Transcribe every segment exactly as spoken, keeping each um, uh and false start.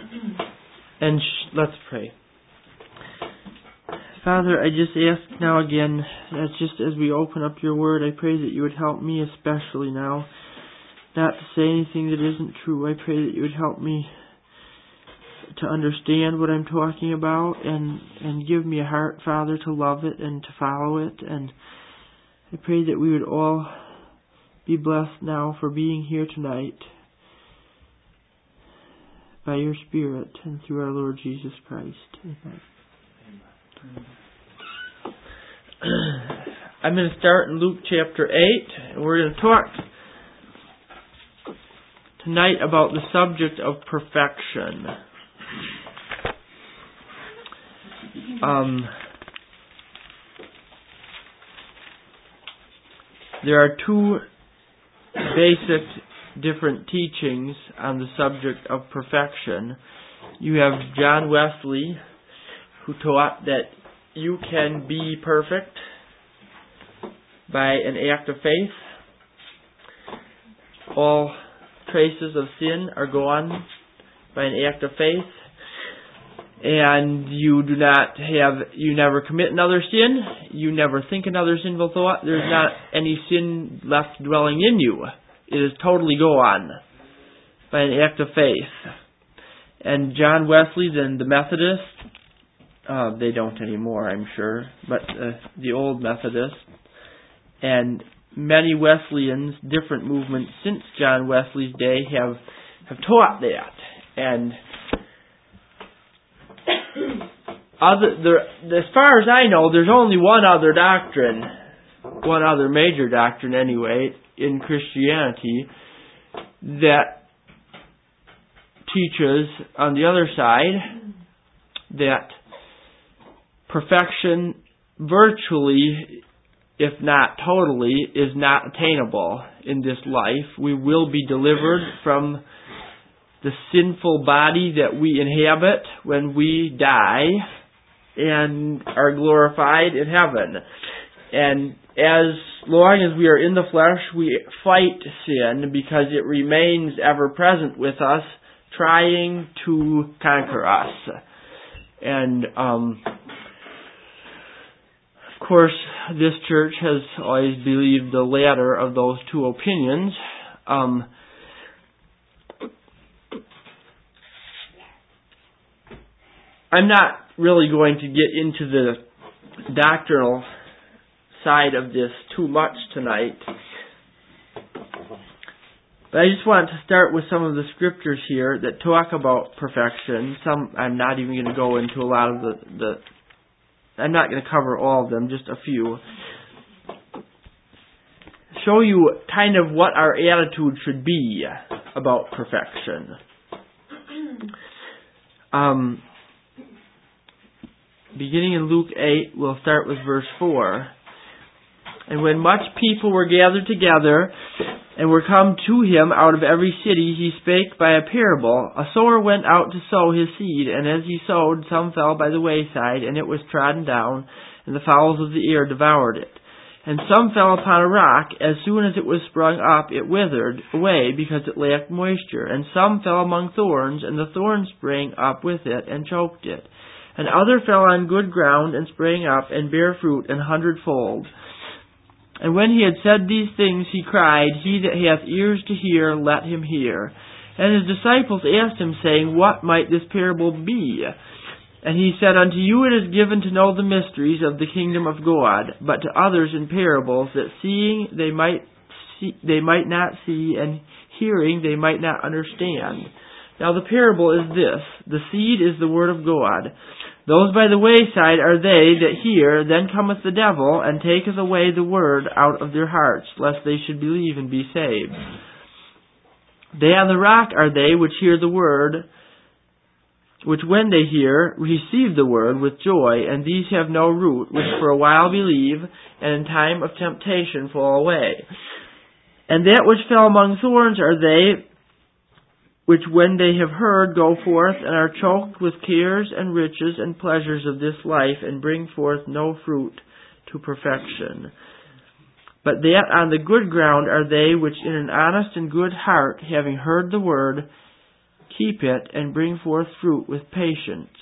And sh- let's pray. Father, I just ask now again that just as we open up your word, I pray that you would help me especially now not to say anything that isn't true. I pray that you would help me to understand what I'm talking about and, and give me a heart, Father, to love it and to follow it. And I pray that we would all be blessed now for being here tonight by your Spirit and through our Lord Jesus Christ. Amen. I'm going to start in Luke chapter eight, and we're going to talk tonight about the subject of perfection. Um, there are two basic different teachings on the subject of perfection. You have John Wesley, who taught that you can be perfect by an act of faith. All traces of sin are gone by an act of faith. And you do not have, you never commit another sin. You never think another sinful thought. There's not any sin left dwelling in you. It is totally gone by an act of faith. And John Wesley, then the Methodists, uh, they don't anymore, I'm sure, but uh, the old Methodists, and many Wesleyans, different movements since John Wesley's day have have taught that. And other, there, as far as I know, there's only one other doctrine, one other major doctrine anyway, in Christianity that teaches on the other side that perfection virtually, if not totally, is not attainable in this life. We will be delivered from the sinful body that we inhabit when we die and are glorified in heaven. And as long as we are in the flesh, we fight sin because it remains ever present with us, trying to conquer us. And um, of course, this church has always believed the latter of those two opinions. Um, I'm not really going to get into the doctrinal side of this too much tonight. But I just want to start with some of the scriptures here that talk about perfection. Some, I'm not even going to go into a lot of the, the I'm not going to cover all of them, just a few. Show you kind of what our attitude should be about perfection. Um, beginning in Luke eight, we'll start with verse four. And when much people were gathered together, and were come to him out of every city, he spake by a parable. A sower went out to sow his seed, and as he sowed, some fell by the wayside, and it was trodden down, and the fowls of the air devoured it. And some fell upon a rock. As soon as it was sprung up, it withered away, because it lacked moisture. And some fell among thorns, and the thorns sprang up with it, and choked it. And other fell on good ground, and sprang up, and bare fruit an hundredfold. And when he had said these things, he cried, He that hath ears to hear, let him hear. And his disciples asked him, saying, What might this parable be? And he said, Unto you it is given to know the mysteries of the kingdom of God, but to others in parables, that seeing they might see, they might not see, and hearing they might not understand. Now the parable is this: the seed is the word of God. Those by the wayside are they that hear, then cometh the devil, and taketh away the word out of their hearts, lest they should believe and be saved. They on the rock are they which hear the word, which when they hear, receive the word with joy, and these have no root, which for a while believe, and in time of temptation fall away. And that which fell among thorns are they which when they have heard go forth and are choked with cares and riches and pleasures of this life, and bring forth no fruit to perfection. But that on the good ground are they which in an honest and good heart, having heard the word, keep it, and bring forth fruit with patience.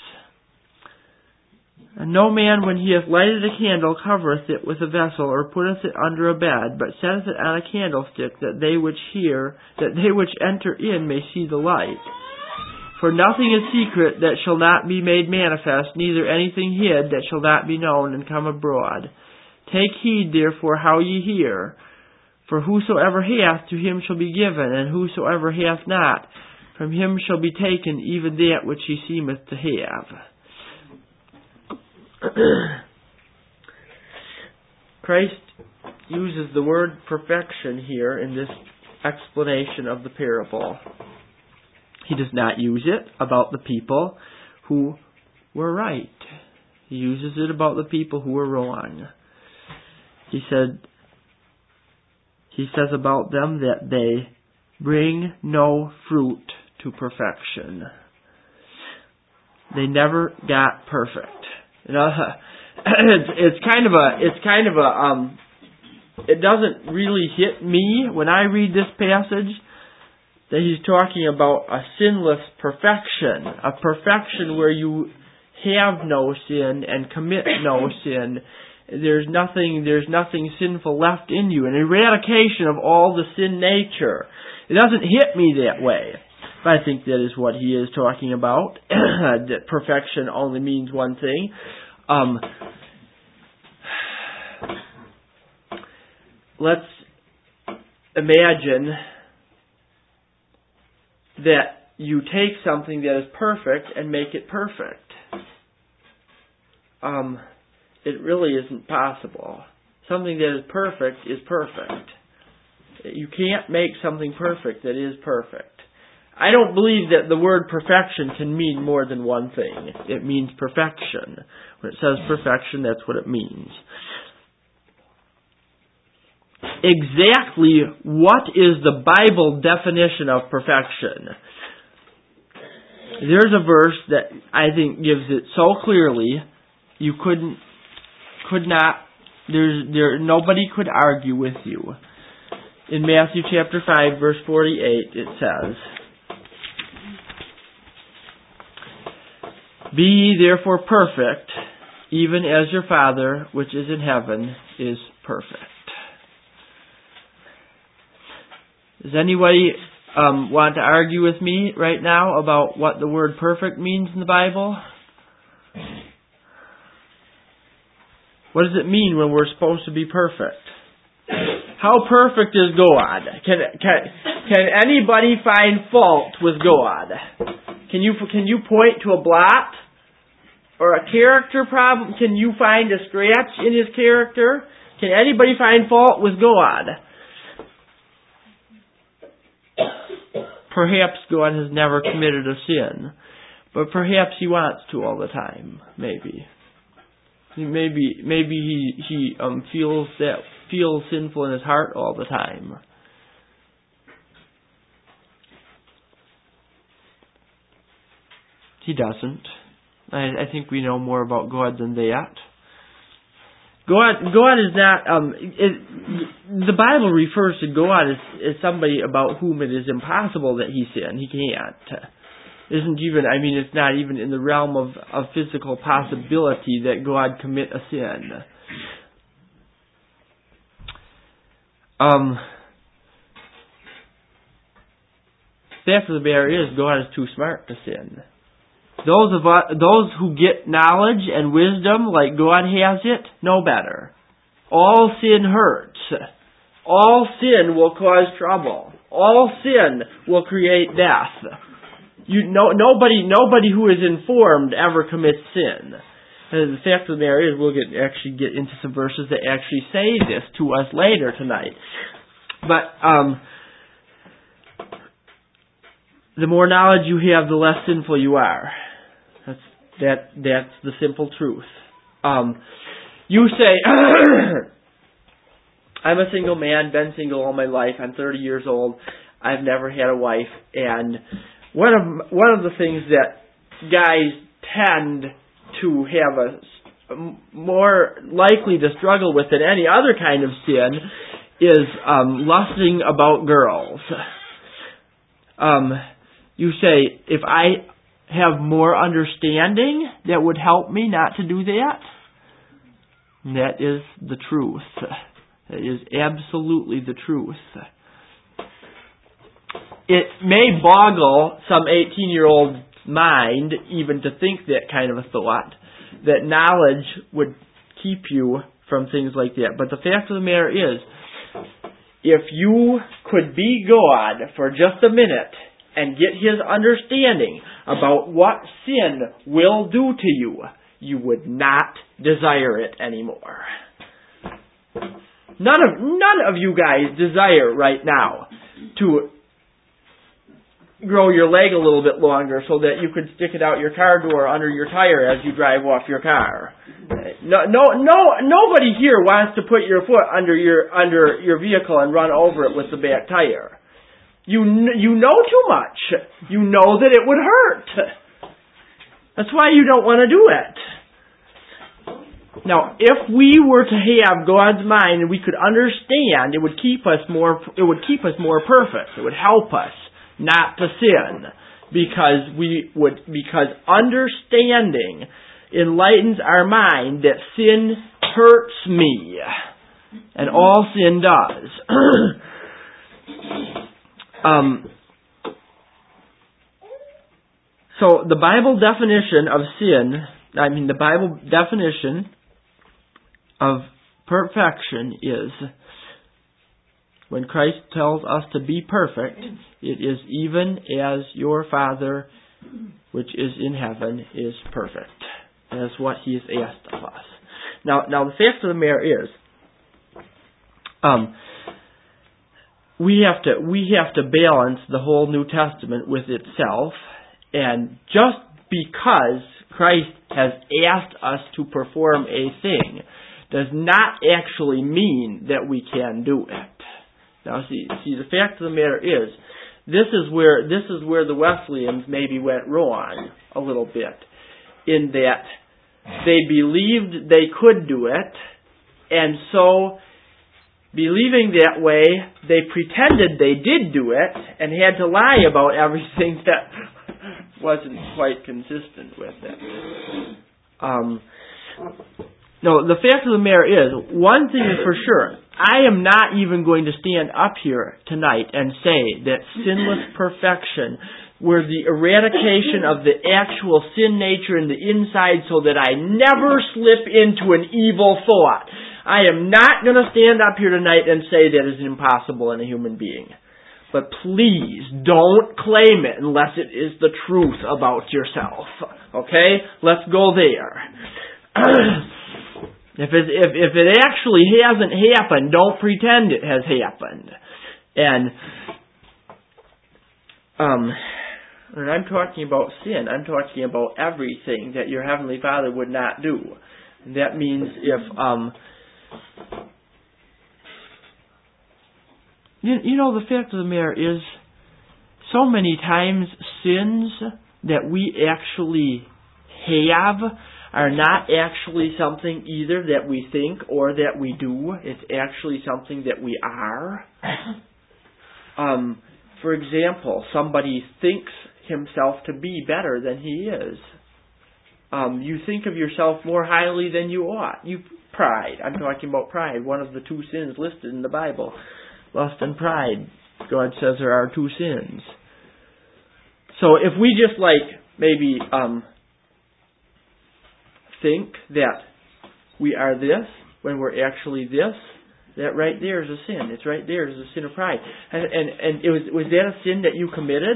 And no man, when he hath lighted a candle, covereth it with a vessel, or putteth it under a bed, but setteth it on a candlestick, that they which hear, that they which enter in may see the light. For nothing is secret that shall not be made manifest, neither anything hid that shall not be known and come abroad. Take heed therefore how ye hear. For whosoever hath, to him shall be given, and whosoever hath not, from him shall be taken even that which he seemeth to have. Christ uses the word perfection here in this explanation of the parable. He does not use it about the people who were right. He uses it about the people who were wrong. He said, he says about them that they bring no fruit to perfection. They never got perfect. You know, it's, it's kind of a, it's kind of a, um, it doesn't really hit me when I read this passage that he's talking about a sinless perfection, a perfection where you have no sin and commit no sin. There's nothing, there's nothing sinful left in you, an eradication of all the sin nature. It doesn't hit me that way. But I think that is what he is talking about. That perfection only means one thing. Um, let's imagine that you take something that is perfect and make it perfect. Um, it really isn't possible. Something that is perfect is perfect. You can't make something perfect that is perfect. I don't believe that the word perfection can mean more than one thing. It means perfection. When it says perfection, that's what it means. Exactly what is the Bible definition of perfection? There's a verse that I think gives it so clearly, you couldn't, could not, there's, there, nobody could argue with you. In Matthew chapter five, verse forty-eight, it says, "Be ye therefore perfect, even as your Father which is in heaven is perfect." Does anybody um, want to argue with me right now about what the word perfect means in the Bible? What does it mean when we're supposed to be perfect? How perfect is God? Can can can anybody find fault with God? Can you can you point to a blot or a character problem? Can you find a scratch in His character? Can anybody find fault with God? Perhaps God has never committed a sin, but perhaps He wants to all the time. Maybe, maybe, maybe He He um feels that feels sinful in His heart all the time. He doesn't. I, I think we know more about God than that. God, God is not. Um, it, the Bible refers to God as, as somebody about whom it is impossible that He sin. He can't. Isn't even. I mean, it's not even in the realm of, of physical possibility that God commit a sin. Um, the fact of the matter is, God is too smart to sin. Those of us, those who get knowledge and wisdom like God has it, know better. All sin hurts. All sin will cause trouble. All sin will create death. You no nobody nobody who is informed ever commits sin. And the fact of the matter is, we'll get actually get into some verses that actually say this to us later tonight. But um, the more knowledge you have, the less sinful you are. That's that. That's the simple truth. Um, you say, "I'm a single man, been single all my life. I'm thirty years old. I've never had a wife." And one of one of the things that guys tend to have a more likely to struggle with than any other kind of sin is um, lusting about girls. Um, You say, if I have more understanding, that would help me not to do that. And that is the truth. That is absolutely the truth. It may boggle some eighteen-year-old mind even to think that kind of a thought, that knowledge would keep you from things like that. But the fact of the matter is, if you could be God for just a minute and get His understanding about what sin will do to you, you would not desire it anymore. None of none of you guys desire right now to grow your leg a little bit longer so that you could stick it out your car door under your tire as you drive off your car. No, no, no. Nobody here wants to put your foot under your under your vehicle and run over it with the back tire. You you know too much. You know that it would hurt. That's why you don't want to do it. Now, if we were to have God's mind and we could understand, it would keep us more. It would keep us more perfect. It would help us not to sin, because we would because understanding enlightens our mind that sin hurts me, and all sin does. um. So the Bible definition of sin, I mean the Bible definition of perfection is, when Christ tells us to be perfect, it is even as your Father which is in heaven is perfect. That's what He has asked of us. Now, now the fact of the matter is, um, we have to we have to balance the whole New Testament with itself, and just because Christ has asked us to perform a thing does not actually mean that we can do it. Now, see, see, the fact of the matter is, this is where this is where the Wesleyans maybe went wrong a little bit, in that they believed they could do it, and so, believing that way, they pretended they did do it, and had to lie about everything that wasn't quite consistent with it. Um, no, the fact of the matter is, one thing is for sure, I am not even going to stand up here tonight and say that sinless perfection were the eradication of the actual sin nature in the inside so that I never slip into an evil thought. I am not going to stand up here tonight and say that is impossible in a human being. But please don't claim it unless it is the truth about yourself. Okay? Let's go there. If it, if, if it actually hasn't happened, don't pretend it has happened. And um, when I'm talking about sin, I'm talking about everything that your Heavenly Father would not do. And that means if, um, you, you know, the fact of the matter is, so many times sins that we actually have are not actually something either that we think or that we do. It's actually something that we are. Um, for example, somebody thinks himself to be better than he is. Um, you think of yourself more highly than you ought. You pride. I'm talking about pride. One of the two sins listed in the Bible. Lust and pride. God says there are two sins. So if we just like maybe um, think that we are this when we're actually this, that right there is a sin. It's right there is a sin of pride. And and, and it was was that a sin that you committed?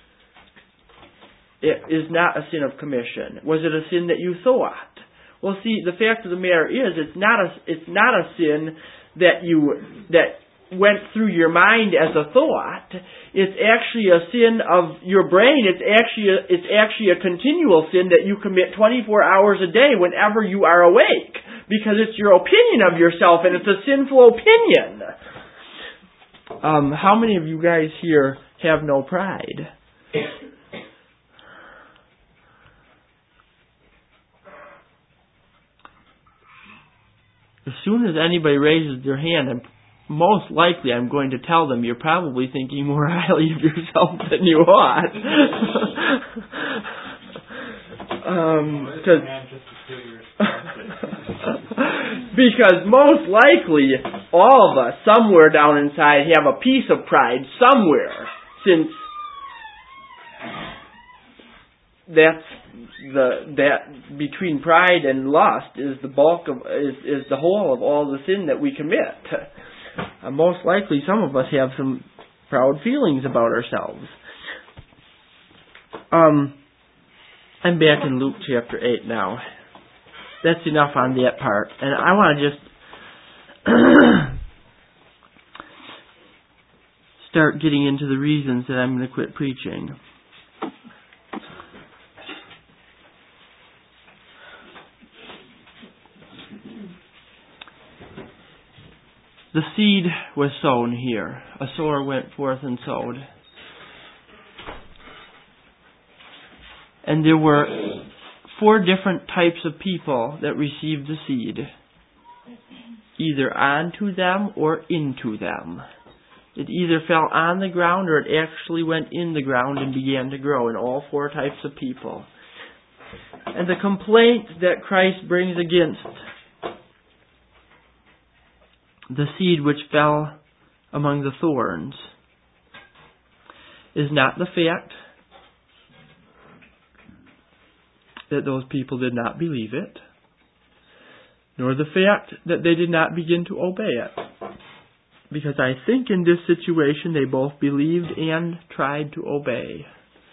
It is not a sin of commission. Was it a sin that you thought? Well, see, the fact of the matter is, it's not a it's not a sin that you that went through your mind as a thought. It's actually a sin of your brain. It's actually a, it's actually a continual sin that you commit twenty-four hours a day whenever you are awake, because it's your opinion of yourself, and it's a sinful opinion. Um, how many of you guys here have no pride? As soon as anybody raises their hand, I'm most likely I'm going to tell them you're probably thinking more highly of yourself than you ought. um, cause, because most likely all of us somewhere down inside have a piece of pride somewhere, since that's the that between pride and lust is the bulk of is, is the whole of all the sin that we commit. Uh, most likely some of us have some proud feelings about ourselves. Um, I'm back in Luke chapter eight now. That's enough on that part. And I want to just start getting into the reasons that I'm going to quit preaching. The seed was sown here. A sower went forth and sowed. And there were four different types of people that received the seed. Either onto them or into them. It either fell on the ground or it actually went in the ground and began to grow in all four types of people. And the complaint that Christ brings against the seed which fell among the thorns is not the fact that those people did not believe it, nor the fact that they did not begin to obey it. Because I think in this situation they both believed and tried to obey.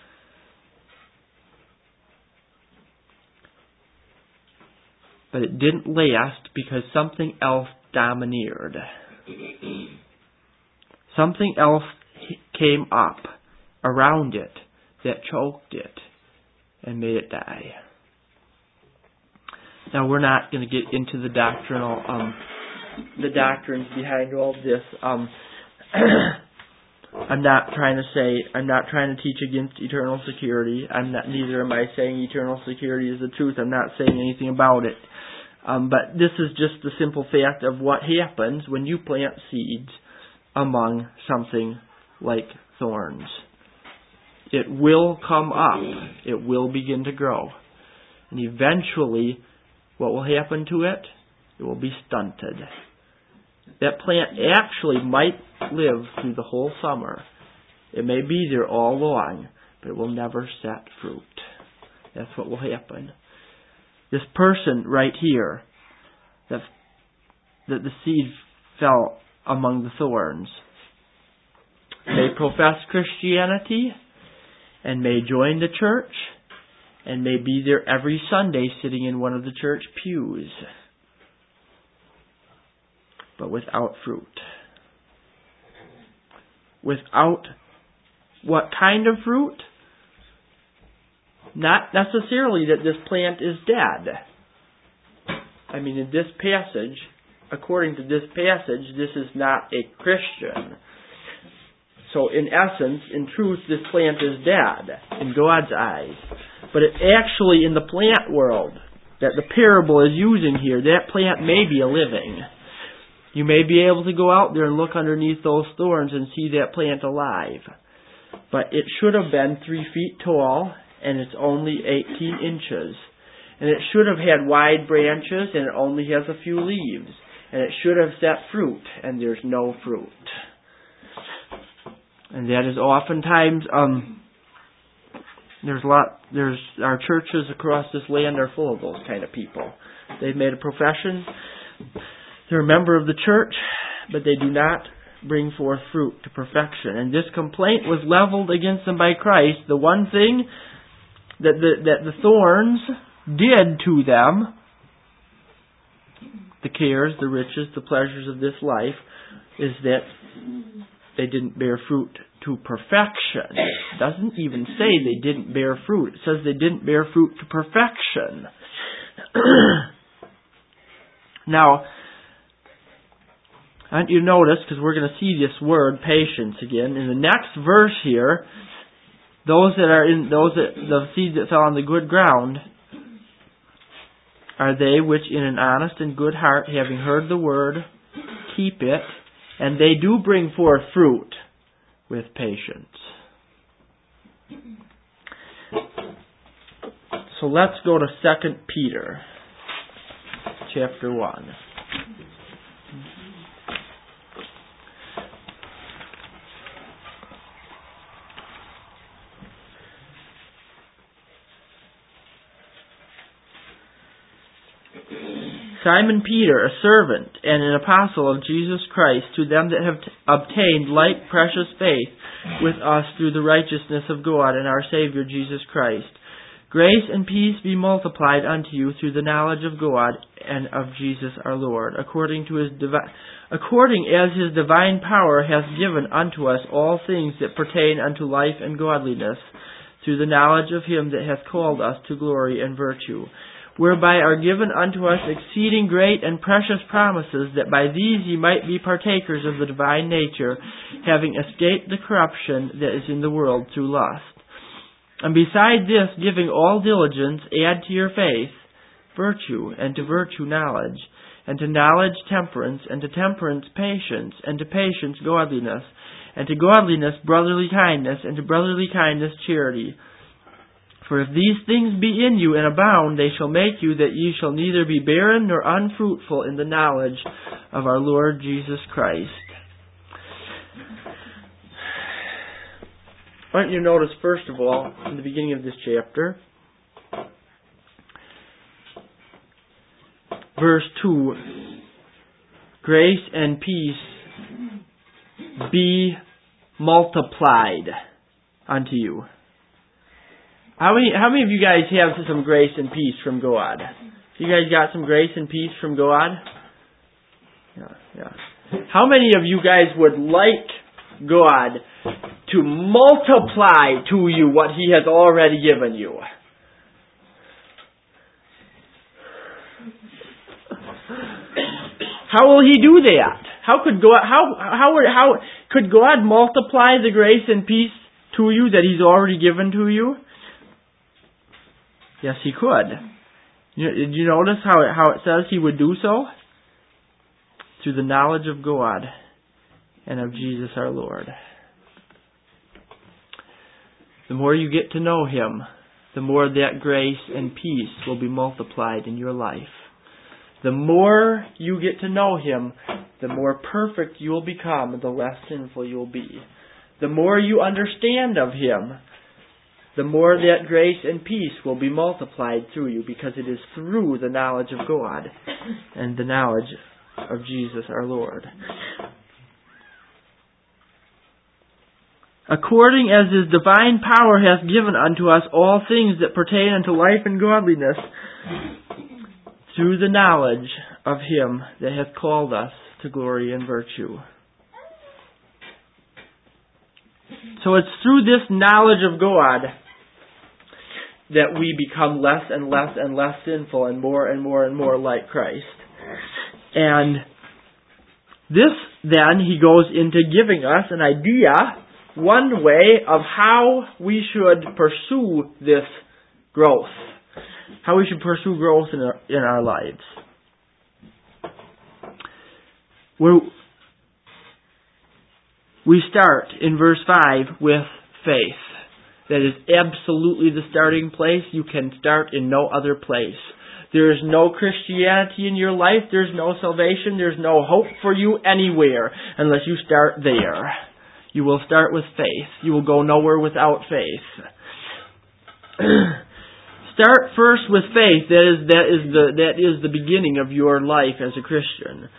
But it didn't last because something else domineered. Something else came up around it that choked it and made it die. Now we're not going to get into the doctrinal, um, the doctrines behind all of this. Um, I'm not trying to say, I'm not trying to teach against eternal security. I'm not. Neither am I saying eternal security is the truth. I'm not saying anything about it. Um, but this is just the simple fact of what happens when you plant seeds among something like thorns. It will come up. It will begin to grow. And eventually, what will happen to it? It will be stunted. That plant actually might live through the whole summer. It may be there all along, but it will never set fruit. That's what will happen. This person right here, that, that the seed fell among the thorns, may profess Christianity and may join the church and may be there every Sunday sitting in one of the church pews, but without fruit. Without what kind of fruit? Not necessarily that this plant is dead. I mean, in this passage, according to this passage, this is not a Christian. So in essence, in truth, this plant is dead in God's eyes. But it actually, in the plant world that the parable is using here, that plant may be a living. You may be able to go out there and look underneath those thorns and see that plant alive. But it should have been three feet tall, and it's only eighteen inches. And it should have had wide branches, and it only has a few leaves. And it should have set fruit, and there's no fruit. And that is oftentimes, um, there's a lot, there's, our churches across this land are full of those kind of people. They've made a profession, they're a member of the church, but they do not bring forth fruit to perfection. And this complaint was leveled against them by Christ. The one thing that the, that the thorns did to them, the cares, the riches, the pleasures of this life, is that they didn't bear fruit to perfection. It doesn't even say they didn't bear fruit. It says they didn't bear fruit to perfection. Now, I want you to notice, because we're going to see this word patience again in the next verse here. Those that are in those that the seed that fell on the good ground are they which in an honest and good heart, having heard the word, keep it and they do bring forth fruit with patience. So let's go to Second Peter chapter one. Simon Peter, a servant and an apostle of Jesus Christ, to them that have t- obtained like precious faith with us through the righteousness of God and our Savior Jesus Christ. Grace and peace be multiplied unto you through the knowledge of God and of Jesus our Lord, according to his divi- according as his divine power hath given unto us all things that pertain unto life and godliness, through the knowledge of him that hath called us to glory and virtue, whereby are given unto us exceeding great and precious promises, that by these ye might be partakers of the divine nature, having escaped the corruption that is in the world through lust. And beside this, giving all diligence, add to your faith virtue, and to virtue knowledge, and to knowledge temperance, and to temperance patience, and to patience godliness, and to godliness brotherly kindness, and to brotherly kindness charity. For if these things be in you and abound, they shall make you that ye shall neither be barren nor unfruitful in the knowledge of our Lord Jesus Christ. Why don't you notice, first of all, in the beginning of this chapter, verse two, grace and peace be multiplied unto you. How many, how many of you guys have some grace and peace from God? You guys got some grace and peace from God? Yeah, yeah. How many of you guys would like God to multiply to you what He has already given you? How will He do that? How could God? How how would how could God multiply the grace and peace to you that He's already given to you? Yes, He could. You, did you notice how it, how it says He would do so? Through the knowledge of God and of Jesus our Lord. The more you get to know Him, the more that grace and peace will be multiplied in your life. The more you get to know Him, the more perfect you will become and the less sinful you will be. The more you understand of Him, the more that grace and peace will be multiplied through you, because it is through the knowledge of God and the knowledge of Jesus our Lord. According as His divine power hath given unto us all things that pertain unto life and godliness, through the knowledge of Him that hath called us to glory and virtue. So it's through this knowledge of God that we become less and less and less sinful and more and more and more like Christ. And this, then, He goes into giving us an idea, one way of how we should pursue this growth. How we should pursue growth in our, in our lives. We're, we start in verse five with faith. That is absolutely the starting place. You can start in no other place. There is no Christianity in your life. There's no salvation. There's no hope for you anywhere unless you start there. You will start with faith. You will go nowhere without faith. Start first with faith. That is that is the that is the beginning of your life as a Christian.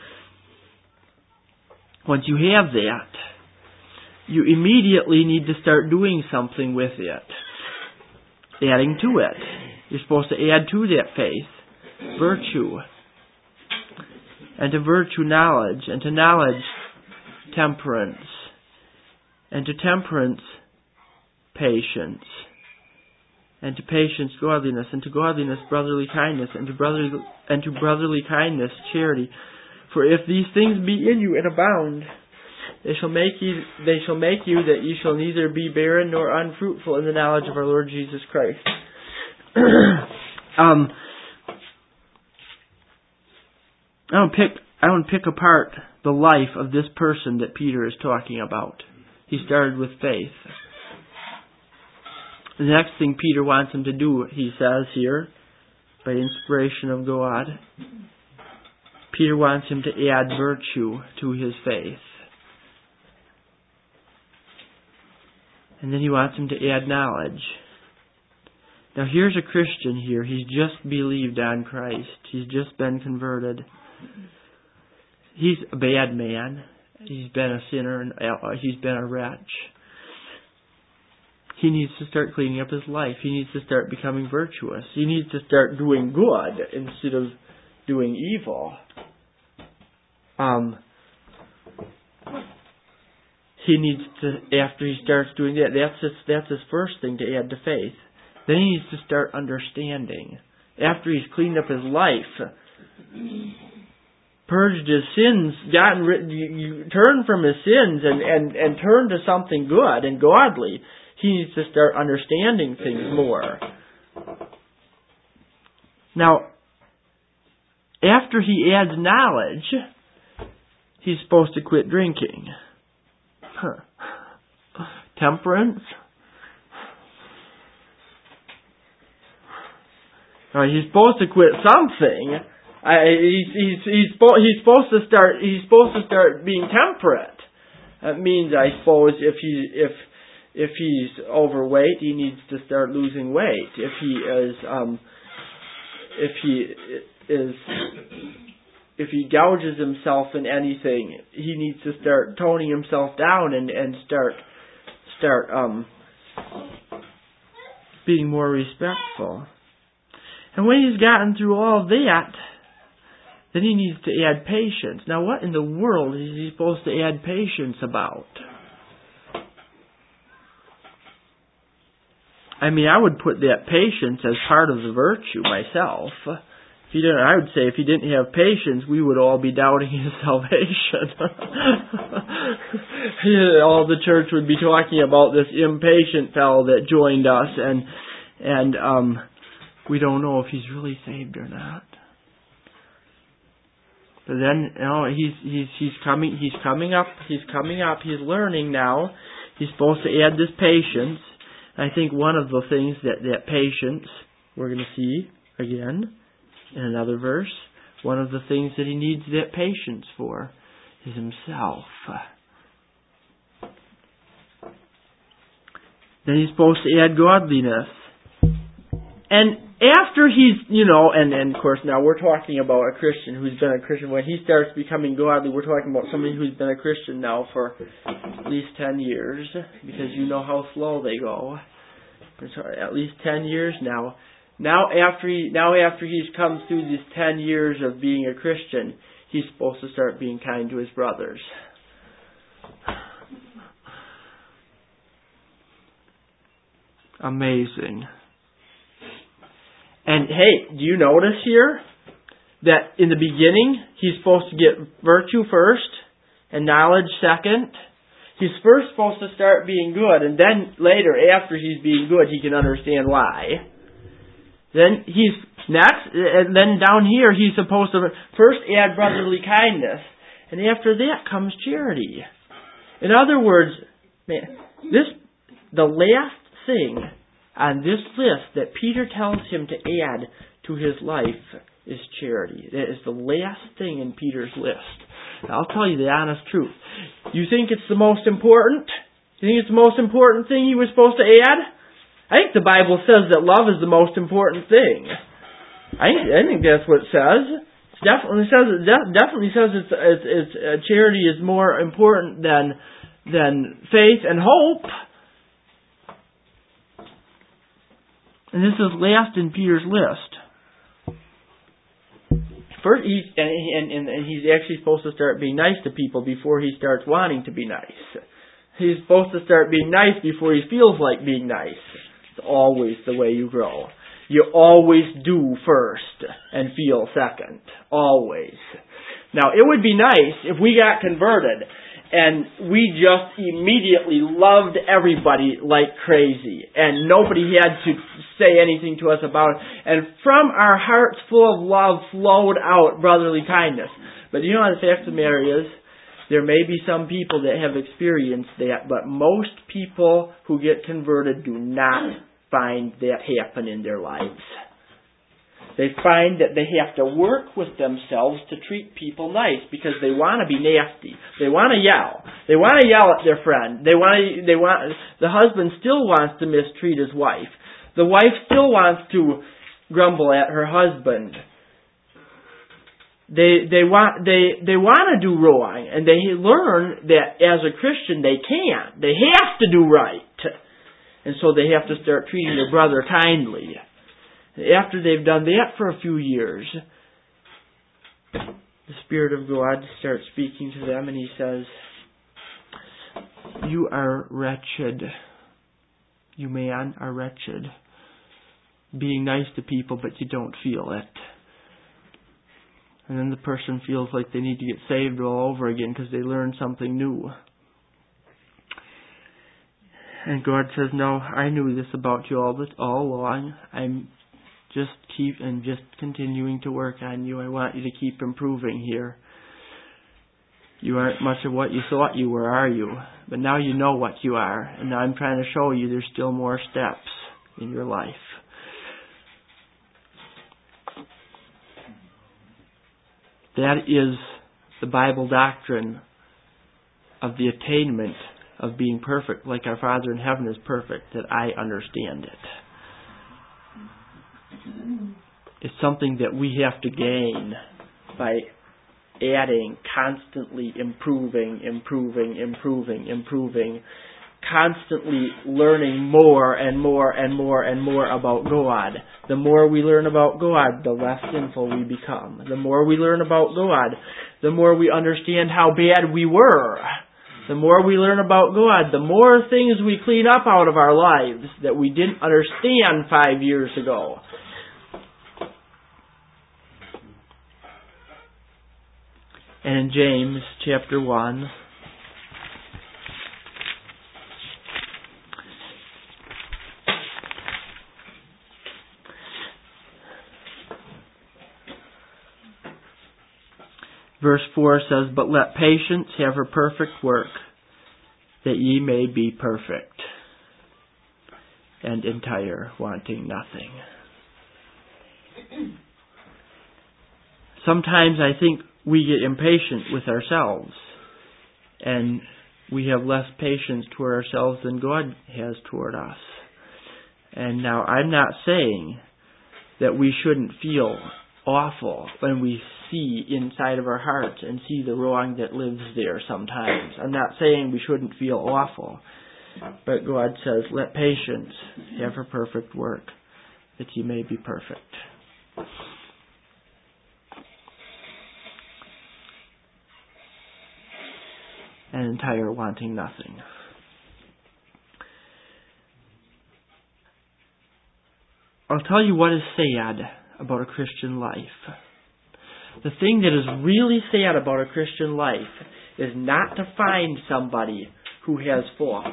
Once you have that, you immediately need to start doing something with it. Adding to it. You're supposed to add to that faith virtue. And to virtue knowledge. And to knowledge temperance. And to temperance patience. And to patience godliness. And to godliness brotherly kindness. And to brotherly, and to brotherly kindness charity. For if these things be in you and abound, They shall make you. They shall make you that ye shall neither be barren nor unfruitful in the knowledge of our Lord Jesus Christ. um, I don't pick. I don't pick apart the life of this person that Peter is talking about. He started with faith. The next thing Peter wants him to do, he says here, by inspiration of God, Peter wants him to add virtue to his faith. And then he wants him to add knowledge. Now here's a Christian here. He's just believed on Christ. He's just been converted. He's a bad man. He's been a sinner and he's been a wretch. He needs to start cleaning up his life. He needs to start becoming virtuous. He needs to start doing good instead of doing evil. Um, he needs to, after he starts doing that, that's his, that's his first thing to add to faith. Then he needs to start understanding. After he's cleaned up his life, purged his sins, gotten rid, you, you turn from his sins and, and, and turn to something good and godly, he needs to start understanding things more. Now, after he adds knowledge, he's supposed to quit drinking. Huh. Temperance. Now, he's supposed to quit something. I, he's, he's, he's, he's supposed to start. He's supposed to start being temperate. That means, I suppose, if he if if he's overweight, he needs to start losing weight. If he is um, if he is if he gouges himself in anything, he needs to start toning himself down and, and start start um, being more respectful. And when he's gotten through all that, then he needs to add patience. Now, what in the world is he supposed to add patience about? I mean, I would put that patience as part of the virtue myself. If he didn't, I would say if he didn't have patience, we would all be doubting his salvation. All the church would be talking about this impatient fellow that joined us, and and um, we don't know if he's really saved or not. But then, you know, he's he's he's coming he's coming up he's coming up he's learning now. He's supposed to add this patience. I think one of the things that, that patience, we're going to see again in another verse, one of the things that he needs that patience for is himself. Then he's supposed to add godliness. And after he's, you know, and, and of course now we're talking about a Christian who's been a Christian. When he starts becoming godly, we're talking about somebody who's been a Christian now for at least ten years, because you know how slow they go. At least ten years now. Now after he, now after he's come through these ten years of being a Christian, he's supposed to start being kind to his brothers. Amazing. And hey, do you notice here that in the beginning he's supposed to get virtue first and knowledge second? He's first supposed to start being good, and then later, after he's being good, he can understand why. Then he's next, and then down here he's supposed to first add brotherly kindness, and after that comes charity. In other words, man, this the last thing on this list that Peter tells him to add to his life is charity. That is the last thing in Peter's list. Now, I'll tell you the honest truth. You think it's the most important? You think it's the most important thing he was supposed to add? I think the Bible says that love is the most important thing. I think, I think that's what it says. It definitely says it definitely says it's, it's, it's uh, charity is more important than than faith and hope. And this is last in Peter's list. First, he's, and, and, and he's actually supposed to start being nice to people before he starts wanting to be nice. He's supposed to start being nice before he feels like being nice. It's always the way you grow. You always do first and feel second. Always. Now, it would be nice if we got converted and we just immediately loved everybody like crazy, and nobody had to say anything to us about it. And from our hearts full of love flowed out brotherly kindness. But you know what the fact of the matter is? There may be some people that have experienced that, but most people who get converted do not find that happen in their lives. They find that they have to work with themselves to treat people nice because they want to be nasty. They want to yell. They want to yell at their friend. They want to, they want, the husband still wants to mistreat his wife. The wife still wants to grumble at her husband. They they want they they want to do wrong, and they learn that as a Christian they can't. They have to do right, and so they have to start treating their brother kindly. After they've done that for a few years, the Spirit of God starts speaking to them, and He says, "You are wretched. You man are wretched. Being nice to people, but you don't feel it." And then the person feels like they need to get saved all over again because they learned something new. And God says, "No, I knew this about you all this, all along. I'm just keep and just continuing to work on you. I want you to keep improving here. You aren't much of what you thought you were, are you? But now you know what you are. And now I'm trying to show you there's still more steps in your life." That is the Bible doctrine of the attainment of being perfect, like our Father in heaven is perfect, that I understand it. It's something that we have to gain by adding, constantly improving, improving, improving, improving, constantly learning more and more and more and more about God. The more we learn about God, the less sinful we become. The more we learn about God, the more we understand how bad we were. The more we learn about God, the more things we clean up out of our lives that we didn't understand five years ago. And in James chapter one, verse four says, "But let patience have her perfect work, that ye may be perfect, and entire, wanting nothing." Sometimes I think we get impatient with ourselves, and we have less patience toward ourselves than God has toward us. And now I'm not saying that we shouldn't feel awful when we see inside of our hearts and see the wrong that lives there sometimes. I'm not saying we shouldn't feel awful. But God says, "Let patience have her perfect work, that ye may be perfect." And entire, wanting nothing. I'll tell you what is sad about a Christian life. The thing that is really sad about a Christian life is not to find somebody who has faults.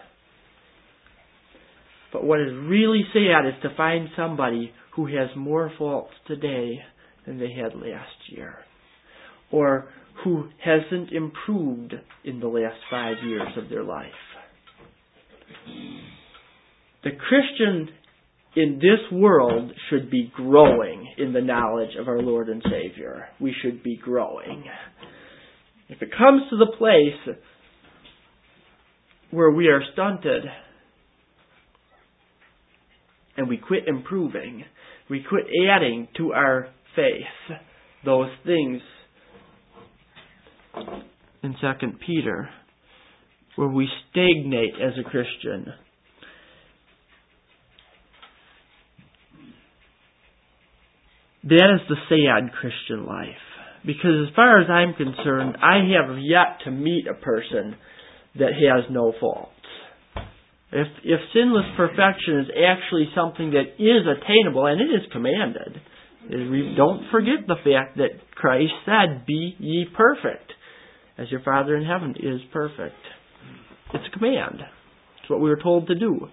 But what is really sad is to find somebody who has more faults today than they had last year, or who hasn't improved in the last five years of their life. The Christian in this world should be growing in the knowledge of our Lord and Savior. We should be growing. If it comes to the place where we are stunted and we quit improving, we quit adding to our faith those things in Second Peter, where we stagnate as a Christian, that is the sad Christian life. Because as far as I'm concerned, I have yet to meet a person that has no faults. If if sinless perfection is actually something that is attainable, and it is commanded, don't forget the fact that Christ said, "Be ye perfect, as your Father in heaven is perfect." It's a command. It's what we were told to do.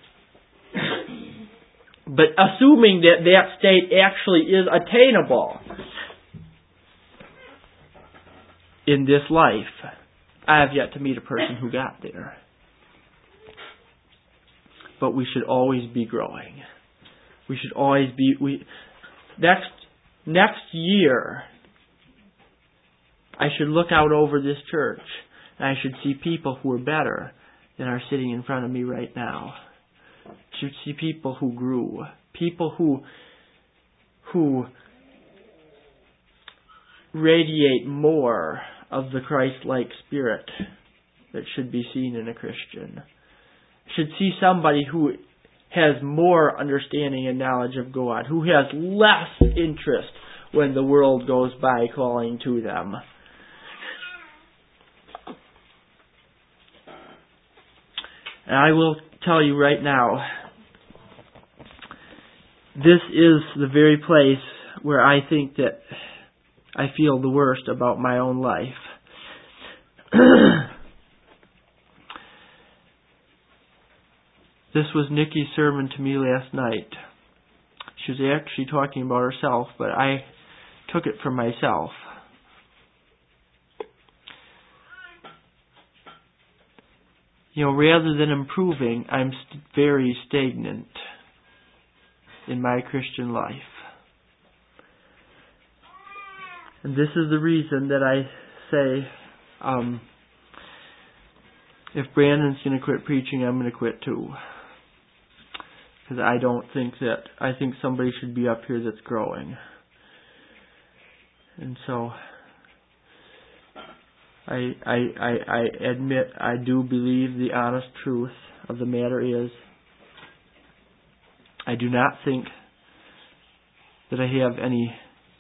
But assuming that that state actually is attainable, in this life. I have yet to meet a person who got there. But we should always be growing. We should always be... We next next year, I should look out over this church and I should see people who are better than are sitting in front of me right now. I should see people who grew. People who who radiate more of the Christ-like spirit that should be seen in a Christian. Should see somebody who has more understanding and knowledge of God, who has less interest when the world goes by calling to them. And I will tell you right now, this is the very place where I think that I feel the worst about my own life. This was Nikki's sermon to me last night. She was actually talking about herself, but I took it from myself. You know, rather than improving, I'm st- very stagnant in my Christian life. And this is the reason that I say, um, if Brandon's going to quit preaching, I'm going to quit too. Because I don't think that, I think somebody should be up here that's growing. And so, I, I, I, I admit I do believe the honest truth of the matter is, I do not think that I have any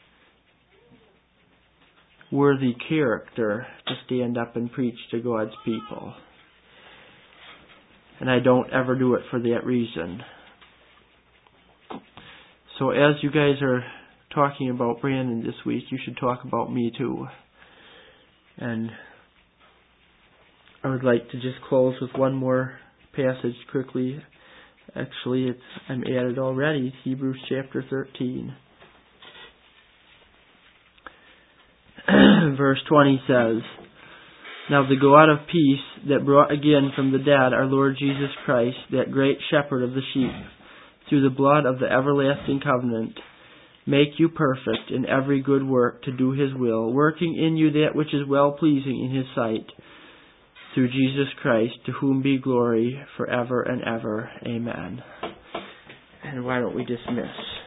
worthy character to stand up and preach to God's people. And I don't ever do it for that reason. So as you guys are talking about Brandon this week, you should talk about me too. And I would like to just close with one more passage quickly. Actually, it's I'm at it already. It's Hebrews chapter thirteen. Verse twenty says, "Now the God of peace that brought again from the dead our Lord Jesus Christ, that great shepherd of the sheep, through the blood of the everlasting covenant, make you perfect in every good work to do His will, working in you that which is well-pleasing in His sight, through Jesus Christ, to whom be glory forever and ever. Amen." And why don't we dismiss?